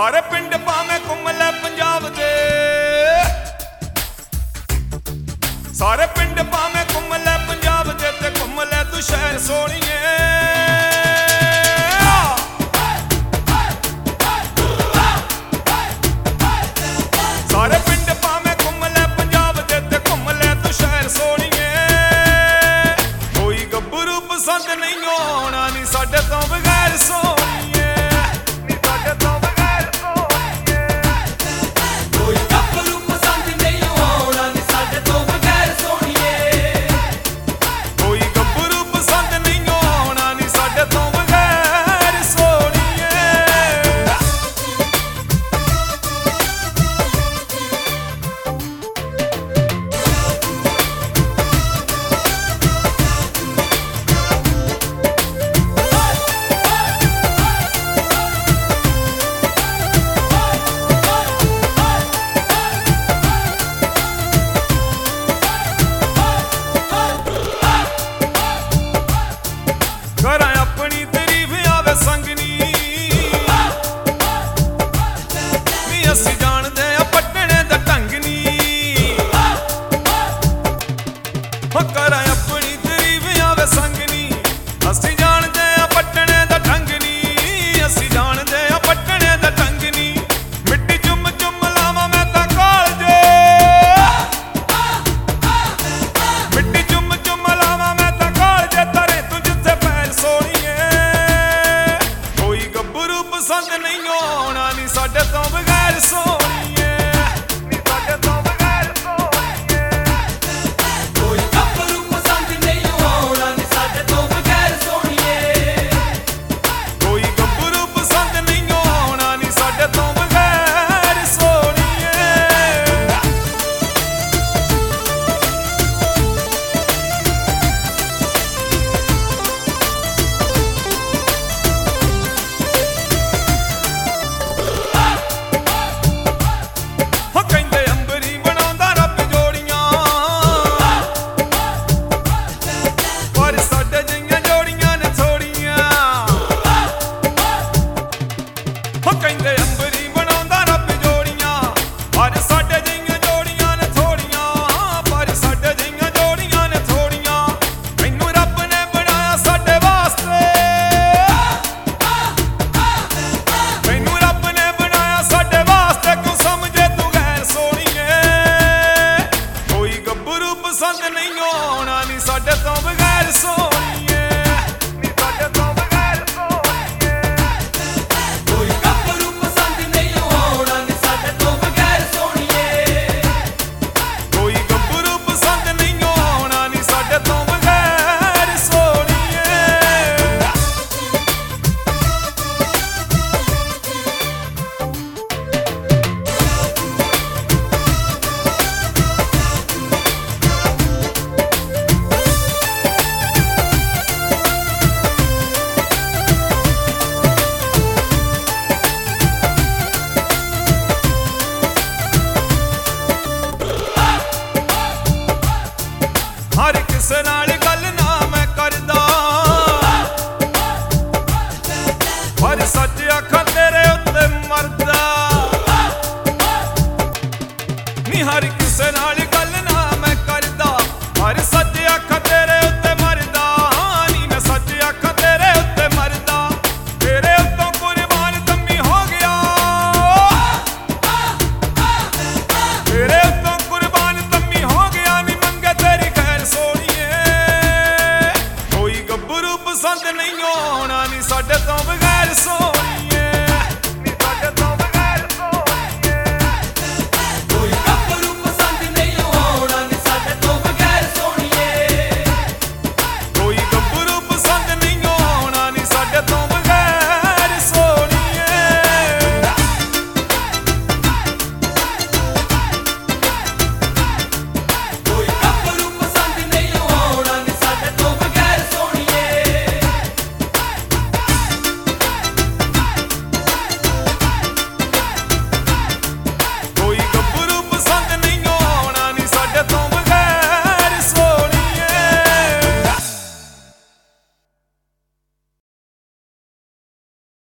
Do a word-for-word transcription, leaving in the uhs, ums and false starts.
सारे पिंड भावें घुम लै पंजाब दे, सारे पिंड भावें घुम लै पंजाब दे ते घुम लै तू शहर सोहणीए। सारे पिंड भावें घुम लै पंजाब दे ते घुम लै तू शहर सोहणीए। कोई गब्बरू पसंद नहीं आना नी साडे तो बगैर सोहणीए, नी साडे तो बगैर सोहणीए। कोई गब्बरू पसंद नहीं आना नी साडे तो बगैर सोहणीए। कोई गब्बरू पसंद नहीं आना नी साडे तो बगैर सोहणीए। करा अपनी तारीफ आवे संगनी, नी असी जानदे आ पट्टने दा ढंग नी। करा अपनी तारीफ आवे संगनी, असी जानदे आ पट्टने दा ढंग नी। असी जानदे आ पट्टने दा ढंग नी। मिट्टी चुम चुम लावां मैं तां कालजे, मिट्टी चुम चुम लावां मैं तां कालजे। तारे तू जिथे पैर सोहणीए। कोई गब्बरू पसंद नहीं आना नी साडे तो बगैर सोहणीए।